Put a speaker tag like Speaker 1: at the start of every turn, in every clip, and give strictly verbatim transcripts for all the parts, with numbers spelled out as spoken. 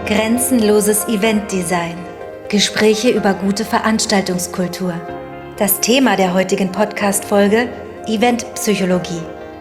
Speaker 1: Grenzenloses Eventdesign. Gespräche über gute Veranstaltungskultur. Das Thema der heutigen Podcast-Folge: Eventpsychologie.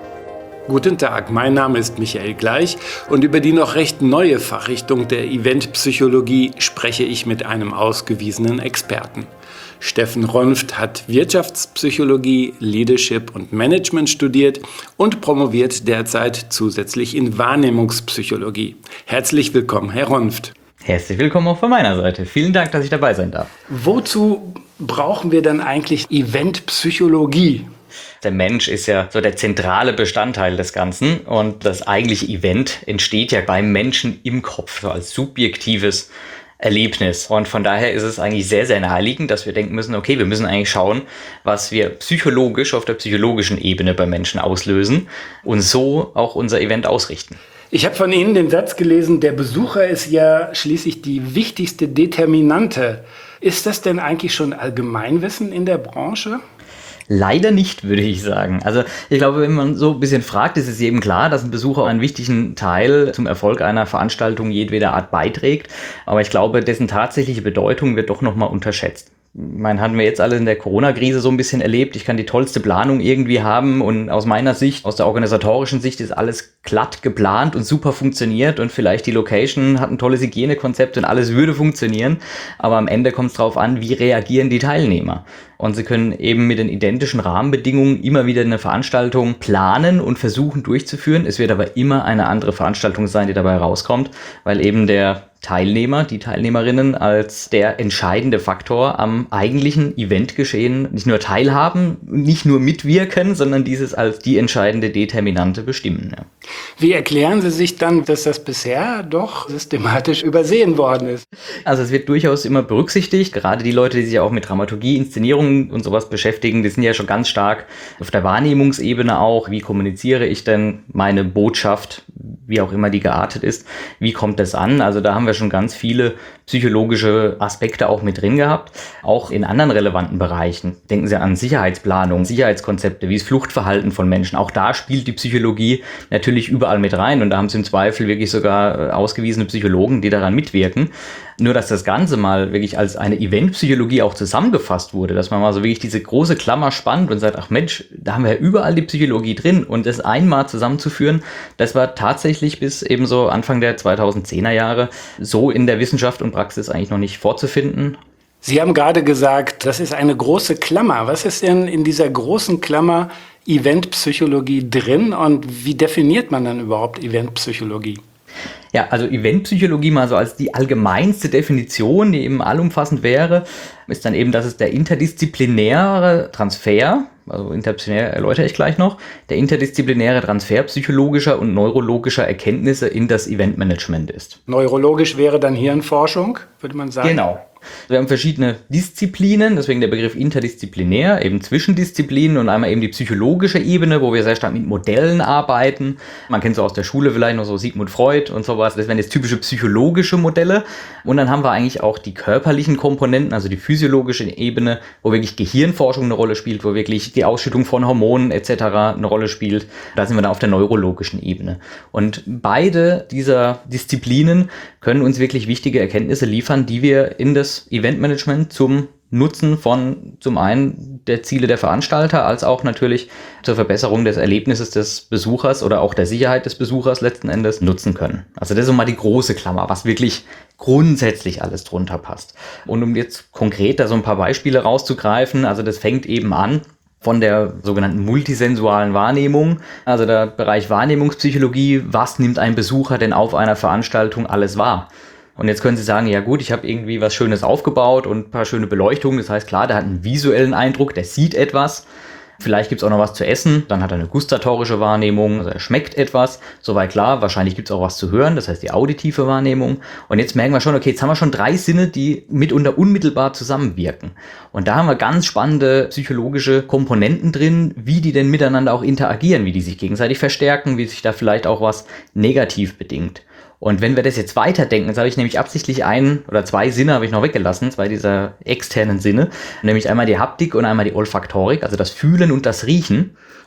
Speaker 2: Guten Tag, mein Name ist Michael Gleich und über die noch recht neue Fachrichtung der Eventpsychologie spreche ich mit einem ausgewiesenen Experten. Steffen Ronft hat Wirtschaftspsychologie, Leadership und Management studiert und promoviert derzeit zusätzlich in Wahrnehmungspsychologie. Herzlich willkommen, Herr Ronft.
Speaker 3: Herzlich willkommen auch von meiner Seite. Vielen Dank, dass ich dabei sein darf.
Speaker 2: Wozu brauchen wir denn eigentlich Eventpsychologie?
Speaker 3: Der Mensch ist ja so der zentrale Bestandteil des Ganzen und das eigentliche Event entsteht ja beim Menschen im Kopf, so als subjektives Erlebnis. Und von daher ist es eigentlich sehr, sehr naheliegend, dass wir denken müssen, okay, wir müssen eigentlich schauen, was wir psychologisch auf der psychologischen Ebene bei Menschen auslösen und so auch unser Event ausrichten.
Speaker 2: Ich habe von Ihnen den Satz gelesen, der Besucher ist ja schließlich die wichtigste Determinante. Ist das denn eigentlich schon Allgemeinwissen in der Branche?
Speaker 3: Leider nicht, würde ich sagen. Also ich glaube, wenn man so ein bisschen fragt, ist es jedem klar, dass ein Besucher einen wichtigen Teil zum Erfolg einer Veranstaltung jedweder Art beiträgt. Aber ich glaube, dessen tatsächliche Bedeutung wird doch nochmal unterschätzt. Ich meine, hatten wir jetzt alle in der Corona-Krise so ein bisschen erlebt. Ich kann die tollste Planung irgendwie haben und aus meiner Sicht, aus der organisatorischen Sicht ist alles glatt geplant und super funktioniert und vielleicht die Location hat ein tolles Hygienekonzept und alles würde funktionieren. Aber am Ende kommt es darauf an, wie reagieren die Teilnehmer. Und sie können eben mit den identischen Rahmenbedingungen immer wieder eine Veranstaltung planen und versuchen durchzuführen. Es wird aber immer eine andere Veranstaltung sein, die dabei rauskommt, weil eben der Teilnehmer, die Teilnehmerinnen als der entscheidende Faktor am eigentlichen Eventgeschehen nicht nur teilhaben, nicht nur mitwirken, sondern dieses als die entscheidende Determinante bestimmen. Ja.
Speaker 2: Wie erklären Sie sich dann, dass das bisher doch systematisch übersehen worden ist?
Speaker 3: Also es wird durchaus immer berücksichtigt, gerade die Leute, die sich auch mit Dramaturgie, Inszenierung und sowas beschäftigen, die sind ja schon ganz stark auf der Wahrnehmungsebene auch. Wie kommuniziere ich denn meine Botschaft, wie auch immer die geartet ist? Wie kommt das an? Also da haben wir schon ganz viele psychologische Aspekte auch mit drin gehabt, auch in anderen relevanten Bereichen. Denken Sie an Sicherheitsplanung, Sicherheitskonzepte, wie das Fluchtverhalten von Menschen. Auch da spielt die Psychologie natürlich überall mit rein und da haben Sie im Zweifel wirklich sogar ausgewiesene Psychologen, die daran mitwirken. Nur, dass das Ganze mal wirklich als eine Eventpsychologie auch zusammengefasst wurde, dass man mal so wirklich diese große Klammer spannt und sagt, ach Mensch, da haben wir ja überall die Psychologie drin und das einmal zusammenzuführen, das war tatsächlich bis eben so Anfang der zweitausendzehner Jahre so in der Wissenschaft und Praxis eigentlich noch nicht vorzufinden.
Speaker 2: Sie haben gerade gesagt, das ist eine große Klammer. Was ist denn in dieser großen Klammer Eventpsychologie drin und wie definiert man dann überhaupt Eventpsychologie?
Speaker 3: Ja, also Eventpsychologie mal so als die allgemeinste Definition, die eben allumfassend wäre, ist dann eben, dass es der interdisziplinäre Transfer, also interdisziplinär erläutere ich gleich noch, der interdisziplinäre Transfer psychologischer und neurologischer Erkenntnisse in das Eventmanagement ist.
Speaker 2: Neurologisch wäre dann Hirnforschung, würde man sagen?
Speaker 3: Genau. Wir haben verschiedene Disziplinen, deswegen der Begriff interdisziplinär, eben Zwischendisziplinen und einmal eben die psychologische Ebene, wo wir sehr stark mit Modellen arbeiten. Man kennt so aus der Schule vielleicht noch so Sigmund Freud und sowas. Das wären jetzt typische psychologische Modelle. Und dann haben wir eigentlich auch die körperlichen Komponenten, also die physiologische Ebene, wo wirklich Gehirnforschung eine Rolle spielt, wo wirklich die Ausschüttung von Hormonen et cetera eine Rolle spielt. Da sind wir dann auf der neurologischen Ebene. Und beide dieser Disziplinen können uns wirklich wichtige Erkenntnisse liefern, die wir in das Eventmanagement zum Nutzen von zum einen der Ziele der Veranstalter, als auch natürlich zur Verbesserung des Erlebnisses des Besuchers oder auch der Sicherheit des Besuchers letzten Endes nutzen können. Also das ist so mal die große Klammer, was wirklich grundsätzlich alles drunter passt. Und um jetzt konkret da so ein paar Beispiele rauszugreifen, also das fängt eben an von der sogenannten multisensualen Wahrnehmung, also der Bereich Wahrnehmungspsychologie, was nimmt ein Besucher denn auf einer Veranstaltung alles wahr? Und jetzt können Sie sagen, ja gut, ich habe irgendwie was Schönes aufgebaut und ein paar schöne Beleuchtungen. Das heißt, klar, der hat einen visuellen Eindruck, der sieht etwas. Vielleicht gibt es auch noch was zu essen. Dann hat er eine gustatorische Wahrnehmung, also er schmeckt etwas. Soweit klar, wahrscheinlich gibt es auch was zu hören, das heißt die auditive Wahrnehmung. Und jetzt merken wir schon, okay, jetzt haben wir schon drei Sinne, die mitunter unmittelbar zusammenwirken. Und da haben wir ganz spannende psychologische Komponenten drin, wie die denn miteinander auch interagieren, wie die sich gegenseitig verstärken, wie sich da vielleicht auch was negativ bedingt. Und wenn wir das jetzt weiterdenken, jetzt habe ich nämlich absichtlich einen oder zwei Sinne habe ich noch weggelassen, zwei dieser externen Sinne, nämlich einmal die Haptik und einmal die Olfaktorik, also das Fühlen und das Riechen.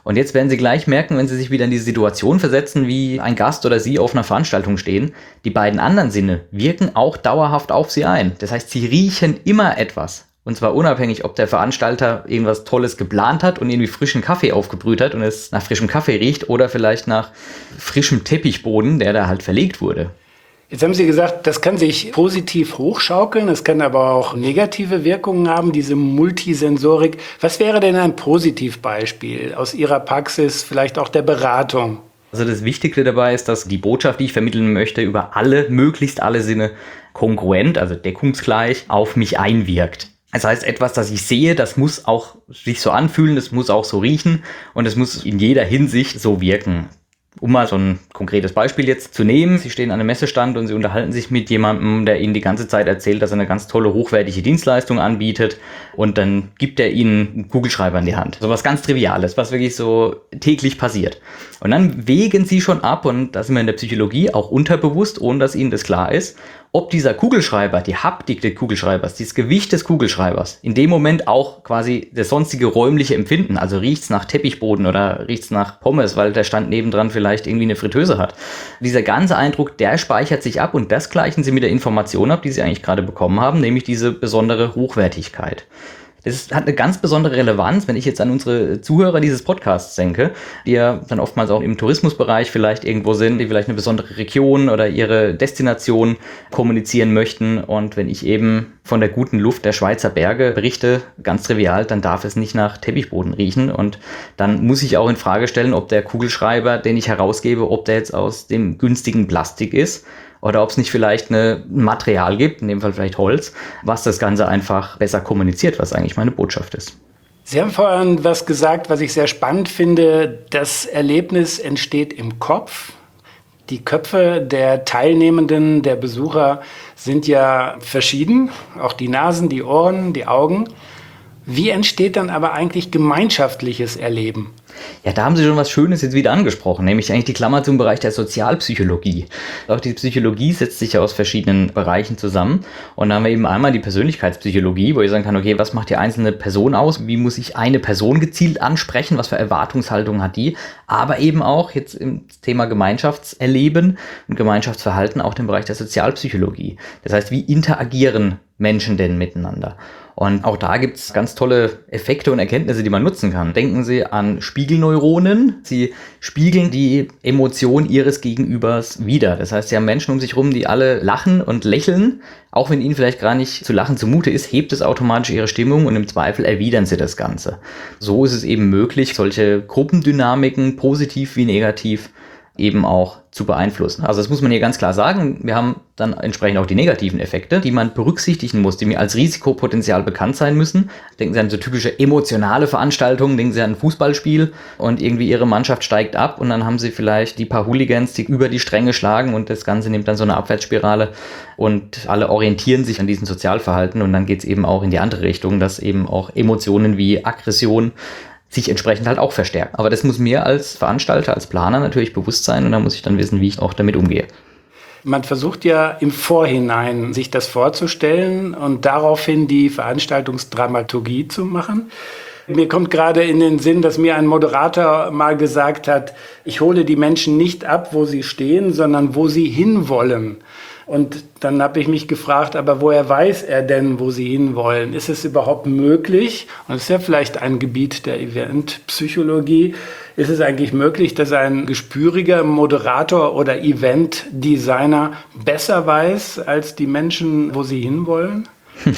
Speaker 3: Und jetzt werden Sie gleich merken, wenn Sie sich wieder in diese Situation versetzen, wie ein Gast oder Sie auf einer Veranstaltung stehen, die beiden anderen Sinne wirken auch dauerhaft auf Sie ein. Das heißt, Sie riechen immer etwas. Und zwar unabhängig, ob der Veranstalter irgendwas Tolles geplant hat und irgendwie frischen Kaffee aufgebrüht hat und es nach frischem Kaffee riecht oder vielleicht nach frischem Teppichboden, der da halt verlegt wurde.
Speaker 2: Jetzt haben Sie gesagt, das kann sich positiv hochschaukeln, es kann aber auch negative Wirkungen haben, diese Multisensorik. Was wäre denn ein Positivbeispiel aus Ihrer Praxis, vielleicht auch der Beratung?
Speaker 3: Also das Wichtigste dabei ist, dass die Botschaft, die ich vermitteln möchte, über alle, möglichst alle Sinne kongruent, also deckungsgleich, auf mich einwirkt. Das heißt, etwas, das ich sehe, das muss auch sich so anfühlen, das muss auch so riechen und es muss in jeder Hinsicht so wirken. Um mal so ein konkretes Beispiel jetzt zu nehmen. Sie stehen an einem Messestand und Sie unterhalten sich mit jemandem, der Ihnen die ganze Zeit erzählt, dass er eine ganz tolle, hochwertige Dienstleistung anbietet. Und dann gibt er Ihnen einen Kugelschreiber in die Hand. So was ganz Triviales, was wirklich so täglich passiert. Und dann wägen Sie schon ab, und da sind wir in der Psychologie auch unterbewusst, ohne dass Ihnen das klar ist, ob dieser Kugelschreiber, die Haptik des Kugelschreibers, dieses Gewicht des Kugelschreibers, in dem Moment auch quasi das sonstige räumliche Empfinden, also riecht's nach Teppichboden oder riecht's nach Pommes, weil der Stand nebendran vielleicht irgendwie eine Fritteuse hat. Dieser ganze Eindruck, der speichert sich ab und das gleichen Sie mit der Information ab, die Sie eigentlich gerade bekommen haben, nämlich diese besondere Hochwertigkeit. Das hat eine ganz besondere Relevanz, wenn ich jetzt an unsere Zuhörer dieses Podcasts denke, die ja dann oftmals auch im Tourismusbereich vielleicht irgendwo sind, die vielleicht eine besondere Region oder ihre Destination kommunizieren möchten. Und wenn ich eben von der guten Luft der Schweizer Berge berichte, ganz trivial, dann darf es nicht nach Teppichboden riechen. Und dann muss ich auch in Frage stellen, ob der Kugelschreiber, den ich herausgebe, ob der jetzt aus dem günstigen Plastik ist. Oder ob es nicht vielleicht eine, ein Material gibt, in dem Fall vielleicht Holz, was das Ganze einfach besser kommuniziert, was eigentlich meine Botschaft ist.
Speaker 2: Sie haben vorhin was gesagt, was ich sehr spannend finde. Das Erlebnis entsteht im Kopf. Die Köpfe der Teilnehmenden, der Besucher sind ja verschieden. Auch die Nasen, die Ohren, die Augen. Wie entsteht dann aber eigentlich gemeinschaftliches Erleben?
Speaker 3: Ja, da haben Sie schon was Schönes jetzt wieder angesprochen, nämlich eigentlich die Klammer zum Bereich der Sozialpsychologie. Auch die Psychologie setzt sich ja aus verschiedenen Bereichen zusammen. Und da haben wir eben einmal die Persönlichkeitspsychologie, wo ich sagen kann, okay, was macht die einzelne Person aus? Wie muss ich eine Person gezielt ansprechen? Was für Erwartungshaltung hat die? Aber eben auch jetzt im Thema Gemeinschaftserleben und Gemeinschaftsverhalten auch den Bereich der Sozialpsychologie. Das heißt, wie interagieren Menschen denn miteinander? Und auch da gibt's ganz tolle Effekte und Erkenntnisse, die man nutzen kann. Denken Sie an Spiegelneuronen. Sie spiegeln die Emotion Ihres Gegenübers wider. Das heißt, Sie haben Menschen um sich herum, die alle lachen und lächeln. Auch wenn Ihnen vielleicht gar nicht zu lachen zumute ist, hebt es automatisch Ihre Stimmung und im Zweifel erwidern Sie das Ganze. So ist es eben möglich, solche Gruppendynamiken, positiv wie negativ, eben auch zu beeinflussen. Also das muss man hier ganz klar sagen. Wir haben dann entsprechend auch die negativen Effekte, die man berücksichtigen muss, die mir als Risikopotenzial bekannt sein müssen. Denken Sie an so typische emotionale Veranstaltungen, denken Sie an ein Fußballspiel und irgendwie Ihre Mannschaft steigt ab und dann haben Sie vielleicht die paar Hooligans, die über die Stränge schlagen und das Ganze nimmt dann so eine Abwärtsspirale und alle orientieren sich an diesem Sozialverhalten und dann geht es eben auch in die andere Richtung, dass eben auch Emotionen wie Aggression sich entsprechend halt auch verstärken. Aber das muss mir als Veranstalter, als Planer natürlich bewusst sein und da muss ich dann wissen, wie ich auch damit umgehe.
Speaker 2: Man versucht ja im Vorhinein, sich das vorzustellen und daraufhin die Veranstaltungsdramaturgie zu machen. Mir kommt gerade in den Sinn, dass mir ein Moderator mal gesagt hat, ich hole die Menschen nicht ab, wo sie stehen, sondern wo sie hinwollen. Und dann habe ich mich gefragt, aber woher weiß er denn, wo sie hinwollen? Ist es überhaupt möglich? Und das ist ja vielleicht ein Gebiet der Eventpsychologie. Ist es eigentlich möglich, dass ein gespüriger Moderator oder Eventdesigner besser weiß als die Menschen, wo sie hinwollen?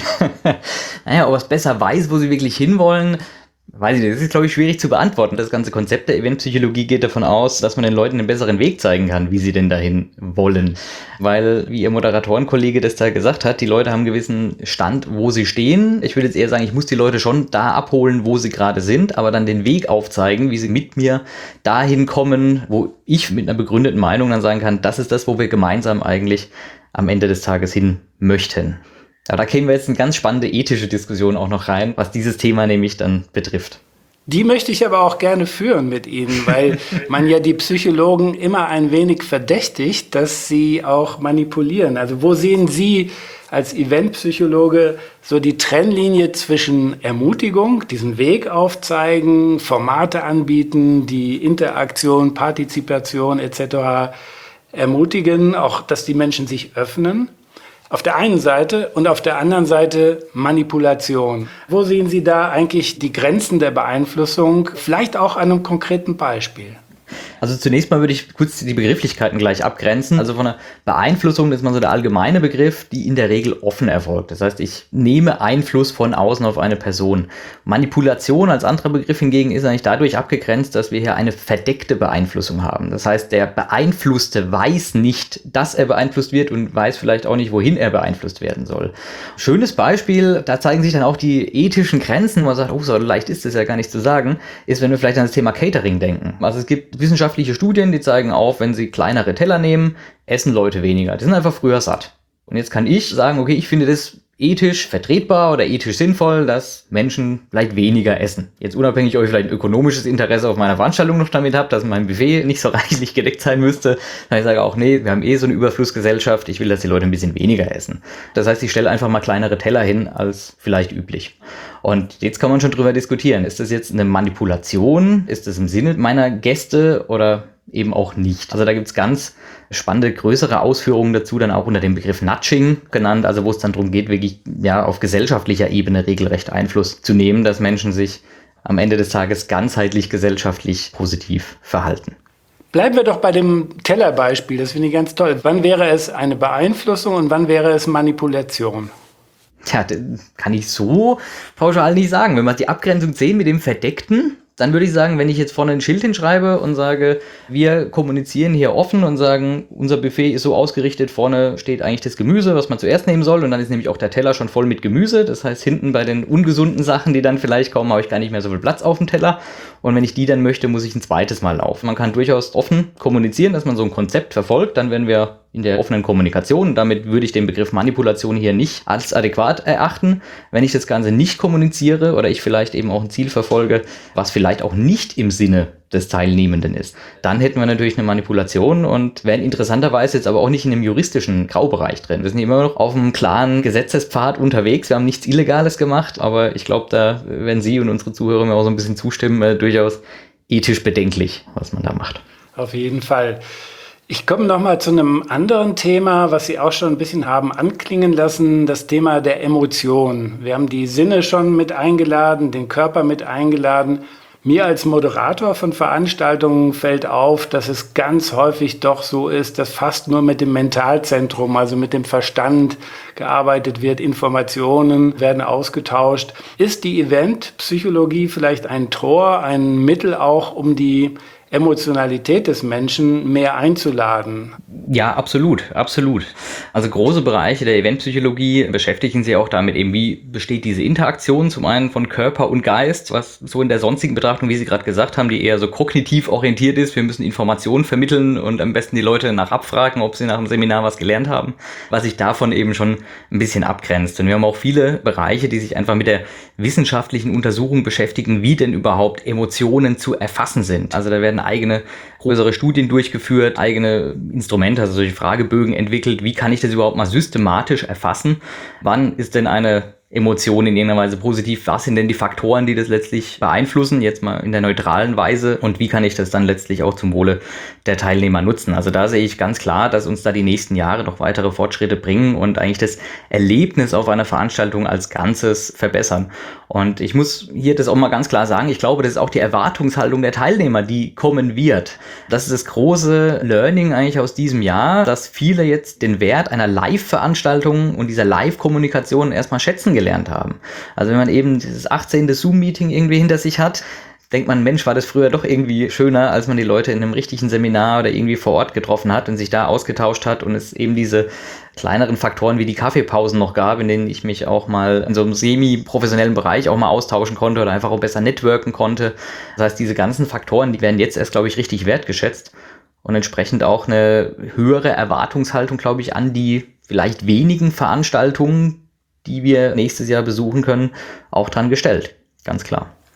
Speaker 3: Naja, ob er es besser weiß, wo sie wirklich hinwollen, weiß ich nicht. Das ist, glaube ich, schwierig zu beantworten. Das ganze Konzept der Eventpsychologie geht davon aus, dass man den Leuten einen besseren Weg zeigen kann, wie sie denn dahin wollen. Weil, wie Ihr Moderatorenkollege das da gesagt hat, die Leute haben einen gewissen Stand, wo sie stehen. Ich würde jetzt eher sagen, ich muss die Leute schon da abholen, wo sie gerade sind, aber dann den Weg aufzeigen, wie sie mit mir dahin kommen, wo ich mit einer begründeten Meinung dann sagen kann, das ist das, wo wir gemeinsam eigentlich am Ende des Tages hin möchten. Ja, da kämen wir jetzt eine ganz spannende ethische Diskussion auch noch rein, was dieses Thema nämlich dann betrifft.
Speaker 2: Die möchte ich aber auch gerne führen mit Ihnen, weil man ja die Psychologen immer ein wenig verdächtigt, dass sie auch manipulieren. Also wo sehen Sie als Eventpsychologe so die Trennlinie zwischen Ermutigung, diesen Weg aufzeigen, Formate anbieten, die Interaktion, Partizipation et cetera ermutigen, auch dass die Menschen sich öffnen? Auf der einen Seite und auf der anderen Seite Manipulation. Wo sehen Sie da eigentlich die Grenzen der Beeinflussung? Vielleicht auch an einem konkreten Beispiel.
Speaker 3: Also zunächst mal würde ich kurz die Begrifflichkeiten gleich abgrenzen. Also von der Beeinflussung ist man so der allgemeine Begriff, die in der Regel offen erfolgt. Das heißt, ich nehme Einfluss von außen auf eine Person. Manipulation als anderer Begriff hingegen ist eigentlich dadurch abgegrenzt, dass wir hier eine verdeckte Beeinflussung haben. Das heißt, der Beeinflusste weiß nicht, dass er beeinflusst wird und weiß vielleicht auch nicht, wohin er beeinflusst werden soll. Schönes Beispiel, da zeigen sich dann auch die ethischen Grenzen, wo man sagt, oh, so leicht ist das ja gar nicht zu sagen, ist, wenn wir vielleicht an das Thema Catering denken. Also es gibt wissenschaftliche Studien, die zeigen auf, wenn sie kleinere Teller nehmen, essen Leute weniger. Die sind einfach früher satt. Und jetzt kann ich sagen, okay, ich finde das ethisch vertretbar oder ethisch sinnvoll, dass Menschen vielleicht weniger essen. Jetzt unabhängig, ob ich vielleicht ein ökonomisches Interesse auf meiner Veranstaltung noch damit habe, dass mein Buffet nicht so reichlich gedeckt sein müsste. Dann ich sage auch, nee, wir haben eh so eine Überflussgesellschaft, ich will, dass die Leute ein bisschen weniger essen. Das heißt, ich stelle einfach mal kleinere Teller hin als vielleicht üblich. Und jetzt kann man schon drüber diskutieren. Ist das jetzt eine Manipulation? Ist das im Sinne meiner Gäste oder eben auch nicht? Also da gibt es ganz spannende, größere Ausführungen dazu, dann auch unter dem Begriff Nudging genannt, also wo es dann darum geht, wirklich ja auf gesellschaftlicher Ebene regelrecht Einfluss zu nehmen, dass Menschen sich am Ende des Tages ganzheitlich gesellschaftlich positiv verhalten.
Speaker 2: Bleiben wir doch bei dem Tellerbeispiel, das finde ich ganz toll. Wann wäre es eine Beeinflussung und wann wäre es Manipulation?
Speaker 3: Tja, kann ich so pauschal nicht sagen. Wenn wir die Abgrenzung sehen mit dem Verdeckten, dann würde ich sagen, wenn ich jetzt vorne ein Schild hinschreibe und sage, wir kommunizieren hier offen und sagen, unser Buffet ist so ausgerichtet, vorne steht eigentlich das Gemüse, was man zuerst nehmen soll und dann ist nämlich auch der Teller schon voll mit Gemüse. Das heißt, hinten bei den ungesunden Sachen, die dann vielleicht kommen, habe ich gar nicht mehr so viel Platz auf dem Teller. Und wenn ich die dann möchte, muss ich ein zweites Mal laufen. Man kann durchaus offen kommunizieren, dass man so ein Konzept verfolgt. Dann werden wir in der offenen Kommunikation. Damit würde ich den Begriff Manipulation hier nicht als adäquat erachten. Wenn ich das Ganze nicht kommuniziere oder ich vielleicht eben auch ein Ziel verfolge, was vielleicht auch nicht im Sinne des Teilnehmenden ist, dann hätten wir natürlich eine Manipulation und wären interessanterweise jetzt aber auch nicht in einem juristischen Graubereich drin. Wir sind immer noch auf einem klaren Gesetzespfad unterwegs. Wir haben nichts Illegales gemacht, aber ich glaube, da werden Sie und unsere Zuhörer mir auch so ein bisschen zustimmen, äh, durchaus ethisch bedenklich, was man da macht.
Speaker 2: Auf jeden Fall. Ich komme noch mal zu einem anderen Thema, was Sie auch schon ein bisschen haben anklingen lassen, das Thema der Emotion. Wir haben die Sinne schon mit eingeladen, den Körper mit eingeladen. Mir als Moderator von Veranstaltungen fällt auf, dass es ganz häufig doch so ist, dass fast nur mit dem Mentalzentrum, also mit dem Verstand gearbeitet wird. Informationen werden ausgetauscht. Ist die Eventpsychologie vielleicht ein Tor, ein Mittel auch, um die Emotionalität des Menschen mehr einzuladen?
Speaker 3: Ja, absolut, absolut. Also große Bereiche der Eventpsychologie beschäftigen sich auch damit eben, wie besteht diese Interaktion zum einen von Körper und Geist, was so in der sonstigen Betrachtung, wie Sie gerade gesagt haben, die eher so kognitiv orientiert ist. Wir müssen Informationen vermitteln und am besten die Leute nach abfragen, ob sie nach dem Seminar was gelernt haben, was sich davon eben schon ein bisschen abgrenzt. Und wir haben auch viele Bereiche, die sich einfach mit der wissenschaftlichen Untersuchung beschäftigen, wie denn überhaupt Emotionen zu erfassen sind. Also da werden eigene größere Studien durchgeführt, eigene Instrumente, also solche Fragebögen entwickelt. Wie kann ich das überhaupt mal systematisch erfassen? Wann ist denn eine Emotion in irgendeiner Weise positiv? Was sind denn die Faktoren, die das letztlich beeinflussen? Jetzt mal in der neutralen Weise. Und wie kann ich das dann letztlich auch zum Wohle der Teilnehmer nutzen? Also da sehe ich ganz klar, dass uns da die nächsten Jahre noch weitere Fortschritte bringen und eigentlich das Erlebnis auf einer Veranstaltung als Ganzes verbessern. Und ich muss hier das auch mal ganz klar sagen, ich glaube, das ist auch die Erwartungshaltung der Teilnehmer, die kommen wird. Das ist das große Learning eigentlich aus diesem Jahr, dass viele jetzt den Wert einer Live-Veranstaltung und dieser Live-Kommunikation erstmal schätzen gelernt haben. Also wenn man eben dieses achtzehnte Zoom-Meeting irgendwie hinter sich hat, denkt man, Mensch, war das früher doch irgendwie schöner, als man die Leute in einem richtigen Seminar oder irgendwie vor Ort getroffen hat und sich da ausgetauscht hat und es eben diese kleineren Faktoren wie die Kaffeepausen noch gab, in denen ich mich auch mal in so einem semi-professionellen Bereich auch mal austauschen konnte oder einfach auch besser networken konnte. Das heißt, diese ganzen Faktoren, die werden jetzt erst, glaube ich, richtig wertgeschätzt und entsprechend auch eine höhere Erwartungshaltung, glaube ich, an die vielleicht wenigen Veranstaltungen, die wir nächstes Jahr besuchen können, auch dran gestellt. Ganz klar.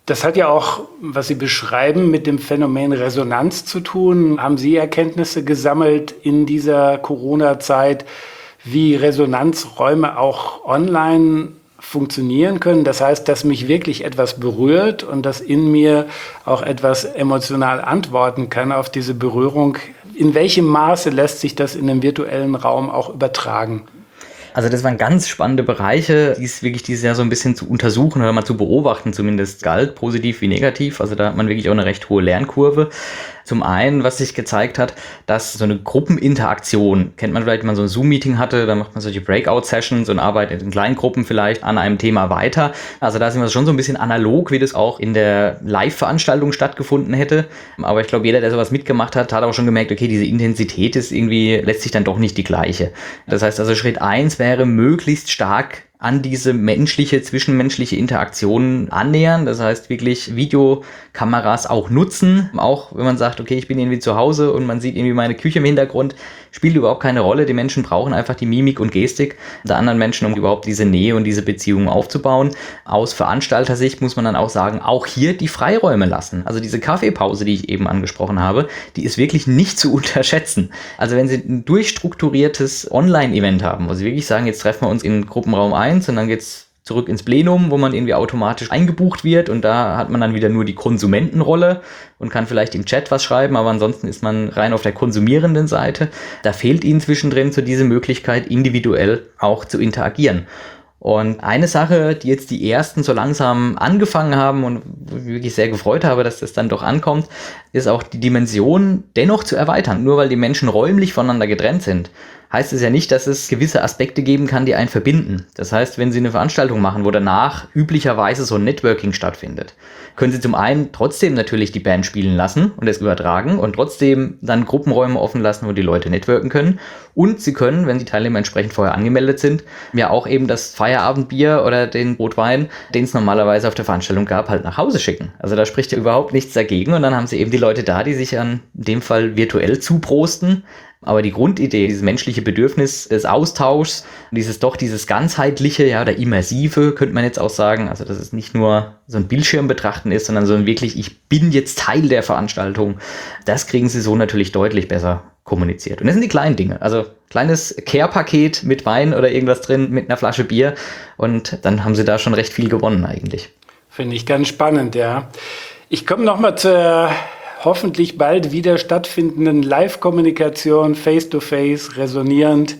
Speaker 2: Das hat ja auch, was Sie beschreiben, mit dem Phänomen Resonanz zu tun. Haben Sie Erkenntnisse gesammelt in dieser Corona-Zeit, wie Resonanzräume auch online funktionieren können? Das heißt, dass mich wirklich etwas berührt und dass in mir auch etwas emotional antworten kann auf diese Berührung. In welchem Maße lässt sich das in dem virtuellen Raum auch übertragen?
Speaker 3: Also das waren ganz spannende Bereiche, die es wirklich dieses Jahr so ein bisschen zu untersuchen oder mal zu beobachten zumindest galt, positiv wie negativ. Also da hat man wirklich auch eine recht hohe Lernkurve. Zum einen, was sich gezeigt hat, dass so eine Gruppeninteraktion, kennt man vielleicht, wenn man so ein Zoom-Meeting hatte, dann macht man solche Breakout-Sessions und arbeitet in kleinen Gruppen vielleicht an einem Thema weiter. Also da sind wir schon so ein bisschen analog, wie das auch in der Live-Veranstaltung stattgefunden hätte. Aber ich glaube, jeder, der sowas mitgemacht hat, hat auch schon gemerkt, okay, diese Intensität ist irgendwie letztlich dann doch nicht die gleiche. Das heißt also, Schritt eins wäre, möglichst stark an diese menschliche, zwischenmenschliche Interaktion annähern. Das heißt wirklich Videokameras auch nutzen. Auch wenn man sagt, okay, ich bin irgendwie zu Hause und man sieht irgendwie meine Küche im Hintergrund, spielt überhaupt keine Rolle. Die Menschen brauchen einfach die Mimik und Gestik der anderen Menschen, um überhaupt diese Nähe und diese Beziehung aufzubauen. Aus Veranstaltersicht muss man dann auch sagen, auch hier die Freiräume lassen. Also diese Kaffeepause, die ich eben angesprochen habe, die ist wirklich nicht zu unterschätzen. Also wenn Sie ein durchstrukturiertes Online-Event haben, wo Sie wirklich sagen, jetzt treffen wir uns in Gruppenraum eins und dann geht's zurück ins Plenum, wo man irgendwie automatisch eingebucht wird und da hat man dann wieder nur die Konsumentenrolle und kann vielleicht im Chat was schreiben, aber ansonsten ist man rein auf der konsumierenden Seite. Da fehlt Ihnen zwischendrin so diese Möglichkeit, individuell auch zu interagieren. Und eine Sache, die jetzt die ersten so langsam angefangen haben und wo ich mich wirklich sehr gefreut habe, dass das dann doch ankommt, ist auch die Dimension dennoch zu erweitern. Nur weil die Menschen räumlich voneinander getrennt sind, heißt es ja nicht, dass es gewisse Aspekte geben kann, die einen verbinden. Das heißt, wenn Sie eine Veranstaltung machen, wo danach üblicherweise so ein Networking stattfindet, können Sie zum einen trotzdem natürlich die Band spielen lassen und es übertragen und trotzdem dann Gruppenräume offen lassen, wo die Leute networken können. Und Sie können, wenn die Teilnehmer entsprechend vorher angemeldet sind, ja auch eben das Feierabendbier oder den Rotwein, den es normalerweise auf der Veranstaltung gab, halt nach Hause schicken. Also da spricht ja überhaupt nichts dagegen und dann haben Sie eben die Leute da, die sich an in dem Fall virtuell zuprosten. Aber die Grundidee, dieses menschliche Bedürfnis des Austauschs, dieses doch dieses ganzheitliche, ja, oder immersive, könnte man jetzt auch sagen, also dass es nicht nur so ein Bildschirm betrachten ist, sondern so ein wirklich, ich bin jetzt Teil der Veranstaltung, das kriegen Sie so natürlich deutlich besser kommuniziert. Und das sind die kleinen Dinge, also kleines Care-Paket mit Wein oder irgendwas drin, mit einer Flasche Bier und dann haben Sie da schon recht viel gewonnen eigentlich.
Speaker 2: Finde ich ganz spannend, ja. Ich komme nochmal zur hoffentlich bald wieder stattfindenden Live-Kommunikation, face-to-face, resonierend.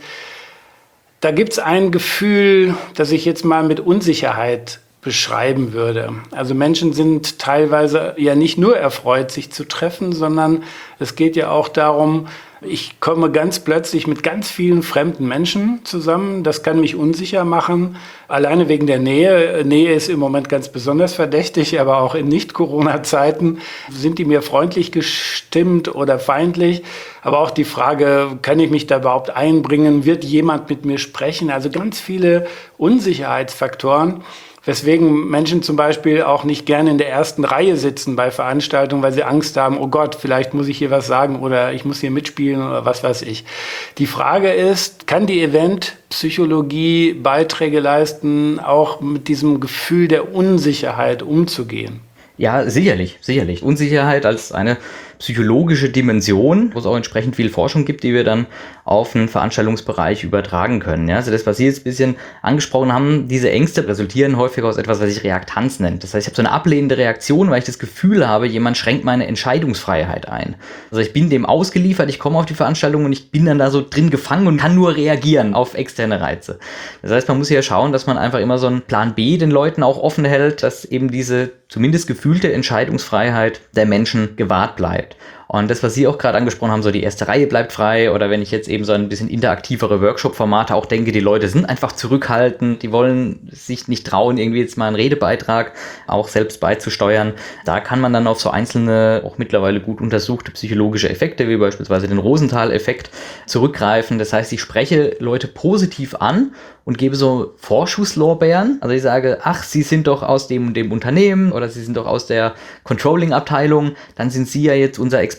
Speaker 2: Da gibt es ein Gefühl, das ich jetzt mal mit Unsicherheit beschreiben würde. Also Menschen sind teilweise ja nicht nur erfreut, sich zu treffen, sondern es geht ja auch darum, ich komme ganz plötzlich mit ganz vielen fremden Menschen zusammen. Das kann mich unsicher machen, alleine wegen der Nähe. Nähe ist im Moment ganz besonders verdächtig, aber auch in Nicht-Corona-Zeiten sind die mir freundlich gestimmt oder feindlich. Aber auch die Frage, kann ich mich da überhaupt einbringen? Wird jemand mit mir sprechen? Also ganz viele Unsicherheitsfaktoren, weswegen Menschen zum Beispiel auch nicht gerne in der ersten Reihe sitzen bei Veranstaltungen, weil sie Angst haben, oh Gott, vielleicht muss ich hier was sagen oder ich muss hier mitspielen oder was weiß ich. Die Frage ist, kann die Eventpsychologie Beiträge leisten, auch mit diesem Gefühl der Unsicherheit umzugehen?
Speaker 3: Ja, sicherlich, sicherlich. Unsicherheit als eine psychologische Dimension, wo es auch entsprechend viel Forschung gibt, die wir dann auf einen Veranstaltungsbereich übertragen können. Ja, also das, was Sie jetzt ein bisschen angesprochen haben, diese Ängste resultieren häufig aus etwas, was sich Reaktanz nennt. Das heißt, ich habe so eine ablehnende Reaktion, weil ich das Gefühl habe, jemand schränkt meine Entscheidungsfreiheit ein. Also ich bin dem ausgeliefert, ich komme auf die Veranstaltung und ich bin dann da so drin gefangen und kann nur reagieren auf externe Reize. Das heißt, man muss ja schauen, dass man einfach immer so einen Plan B den Leuten auch offen hält, dass eben diese zumindest gefühlte Entscheidungsfreiheit der Menschen gewahrt bleibt. Und das, was Sie auch gerade angesprochen haben, so die erste Reihe bleibt frei oder wenn ich jetzt eben so ein bisschen interaktivere Workshop-Formate auch denke, die Leute sind einfach zurückhaltend, die wollen sich nicht trauen, irgendwie jetzt mal einen Redebeitrag auch selbst beizusteuern. Da kann man dann auf so einzelne, auch mittlerweile gut untersuchte psychologische Effekte, wie beispielsweise den Rosenthal-Effekt, zurückgreifen. Das heißt, ich spreche Leute positiv an und gebe so Vorschusslorbeeren. Also ich sage, ach, Sie sind doch aus dem, dem Unternehmen oder Sie sind doch aus der Controlling-Abteilung, dann sind Sie ja jetzt unser Experte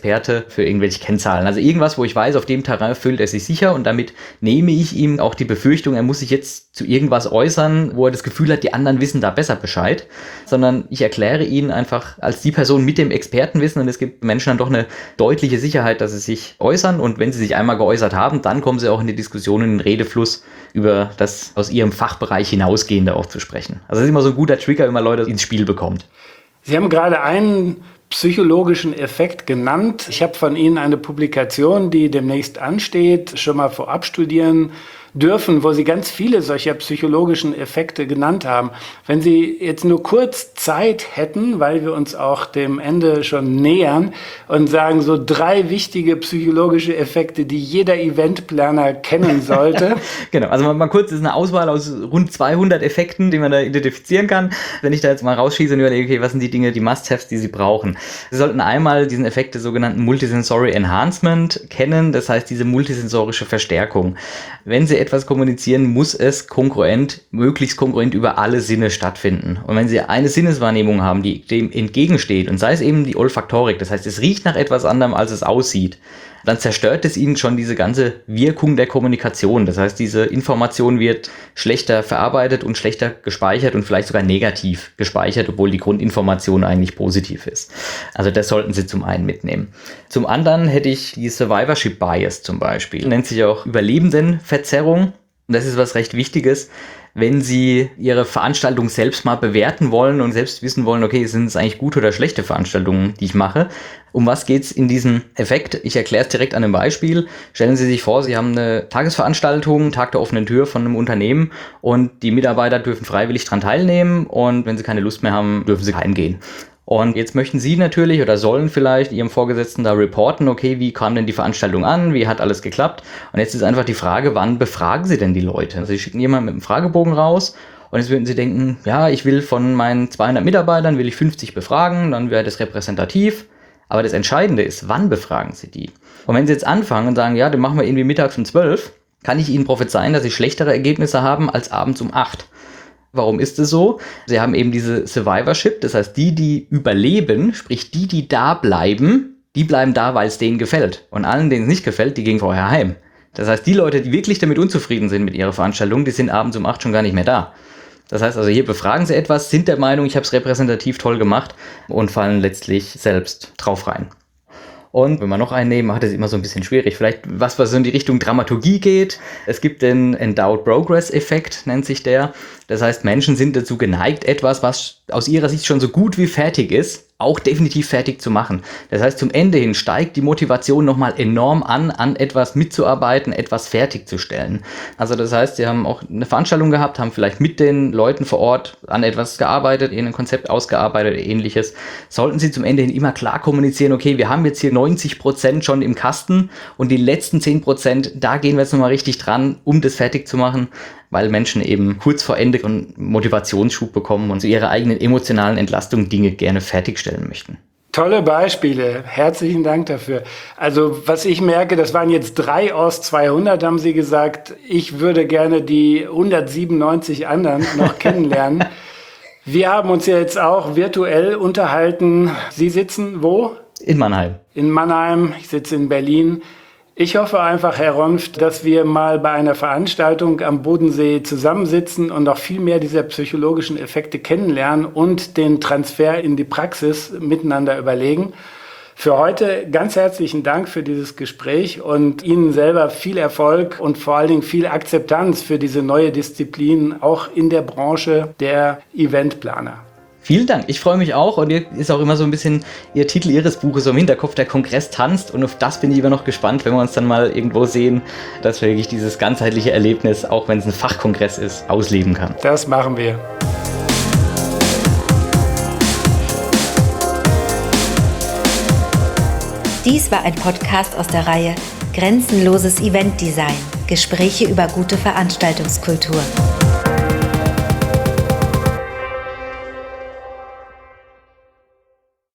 Speaker 3: Experte für irgendwelche Kennzahlen. Also irgendwas, wo ich weiß, auf dem Terrain fühlt er sich sicher und damit nehme ich ihm auch die Befürchtung, er muss sich jetzt zu irgendwas äußern, wo er das Gefühl hat, die anderen wissen da besser Bescheid, sondern ich erkläre ihn einfach als die Person mit dem Expertenwissen und es gibt Menschen dann doch eine deutliche Sicherheit, dass sie sich äußern und wenn sie sich einmal geäußert haben, dann kommen sie auch in die Diskussion, in den Redefluss über das aus ihrem Fachbereich hinausgehende auch zu sprechen. Also das ist immer so ein guter Trigger, wenn man Leute ins Spiel bekommt.
Speaker 2: Sie haben gerade einen psychologischen Effekt genannt. Ich habe von Ihnen eine Publikation, die demnächst ansteht, schon mal vorab studieren dürfen, wo Sie ganz viele solcher psychologischen Effekte genannt haben. Wenn Sie jetzt nur kurz Zeit hätten, weil wir uns auch dem Ende schon nähern und sagen, so drei wichtige psychologische Effekte, die jeder Eventplaner kennen sollte.
Speaker 3: Genau, also mal, mal kurz, das ist eine Auswahl aus rund zweihundert Effekten, die man da identifizieren kann. Wenn ich da jetzt mal rausschieße und überlege, okay, was sind die Dinge, die Must-Haves, die Sie brauchen? Sie sollten einmal diesen Effekt des sogenannten Multisensory Enhancement kennen, das heißt diese multisensorische Verstärkung. Wenn Sie etwas kommunizieren, muss es kongruent, möglichst kongruent über alle Sinne stattfinden. Und wenn Sie eine Sinneswahrnehmung haben, die dem entgegensteht, und sei es eben die Olfaktorik, das heißt, es riecht nach etwas anderem, als es aussieht, dann zerstört es Ihnen schon diese ganze Wirkung der Kommunikation. Das heißt, diese Information wird schlechter verarbeitet und schlechter gespeichert und vielleicht sogar negativ gespeichert, obwohl die Grundinformation eigentlich positiv ist. Also das sollten Sie zum einen mitnehmen. Zum anderen hätte ich die Survivorship Bias zum Beispiel. Nennt sich auch Überlebendenverzerrung. Und das ist was recht Wichtiges, wenn Sie Ihre Veranstaltung selbst mal bewerten wollen und selbst wissen wollen, okay, sind es eigentlich gute oder schlechte Veranstaltungen, die ich mache. Um was geht's in diesem Effekt? Ich erkläre es direkt an einem Beispiel. Stellen Sie sich vor, Sie haben eine Tagesveranstaltung, Tag der offenen Tür von einem Unternehmen und die Mitarbeiter dürfen freiwillig daran teilnehmen und wenn sie keine Lust mehr haben, dürfen sie heimgehen. Und jetzt möchten Sie natürlich oder sollen vielleicht Ihrem Vorgesetzten da reporten, okay, wie kam denn die Veranstaltung an, wie hat alles geklappt? Und jetzt ist einfach die Frage, wann befragen Sie denn die Leute? Also Sie schicken jemanden mit einem Fragebogen raus und jetzt würden Sie denken, ja, ich will von meinen zweihundert Mitarbeitern, will ich fünfzig befragen, dann wäre das repräsentativ. Aber das Entscheidende ist, wann befragen Sie die? Und wenn Sie jetzt anfangen und sagen, ja, dann machen wir irgendwie mittags um zwölf, kann ich Ihnen prophezeien, dass Sie schlechtere Ergebnisse haben als abends um acht. Warum ist es so? Sie haben eben diese Survivorship, das heißt, die, die überleben, sprich die, die da bleiben, die bleiben da, weil es denen gefällt. Und allen, denen es nicht gefällt, die gehen vorher heim. Das heißt, die Leute, die wirklich damit unzufrieden sind mit ihrer Veranstaltung, die sind abends um acht schon gar nicht mehr da. Das heißt also, hier befragen Sie etwas, sind der Meinung, ich habe es repräsentativ toll gemacht und fallen letztlich selbst drauf rein. Und wenn wir noch einen nehmen, hat es immer so ein bisschen schwierig. Vielleicht was, was so in die Richtung Dramaturgie geht. Es gibt den Endowed Progress Effekt, nennt sich der. Das heißt, Menschen sind dazu geneigt, etwas, was aus ihrer Sicht schon so gut wie fertig ist, auch definitiv fertig zu machen. Das heißt, zum Ende hin steigt die Motivation nochmal enorm an, an etwas mitzuarbeiten, etwas fertigzustellen. Also das heißt, sie haben auch eine Veranstaltung gehabt, haben vielleicht mit den Leuten vor Ort an etwas gearbeitet, ein Konzept ausgearbeitet, ähnliches. Sollten sie zum Ende hin immer klar kommunizieren, okay, wir haben jetzt hier neunzig Prozent schon im Kasten und die letzten zehn Prozent, da gehen wir jetzt nochmal richtig dran, um das fertig zu machen, weil Menschen eben kurz vor Ende einen Motivationsschub bekommen und zu ihrer eigenen emotionalen Entlastung Dinge gerne fertigstellen möchten.
Speaker 2: Tolle Beispiele. Herzlichen Dank dafür. Also was ich merke, das waren jetzt drei aus zweihundert, haben Sie gesagt. Ich würde gerne die hundertsiebenundneunzig anderen noch kennenlernen. Wir haben uns ja jetzt auch virtuell unterhalten. Sie sitzen wo?
Speaker 3: In Mannheim.
Speaker 2: In Mannheim. Ich sitze in Berlin. Ich hoffe einfach, Herr Ronft, dass wir mal bei einer Veranstaltung am Bodensee zusammensitzen und noch viel mehr dieser psychologischen Effekte kennenlernen und den Transfer in die Praxis miteinander überlegen. Für heute ganz herzlichen Dank für dieses Gespräch und Ihnen selber viel Erfolg und vor allen Dingen viel Akzeptanz für diese neue Disziplin, auch in der Branche der Eventplaner.
Speaker 3: Vielen Dank, ich freue mich auch und ihr ist auch immer so ein bisschen Ihr Titel Ihres Buches so im Hinterkopf, der Kongress tanzt und auf das bin ich immer noch gespannt, wenn wir uns dann mal irgendwo sehen, dass wir wirklich dieses ganzheitliche Erlebnis, auch wenn es ein Fachkongress ist, ausleben kann.
Speaker 2: Das machen wir.
Speaker 1: Dies war ein Podcast aus der Reihe Grenzenloses Eventdesign. Gespräche über gute Veranstaltungskultur.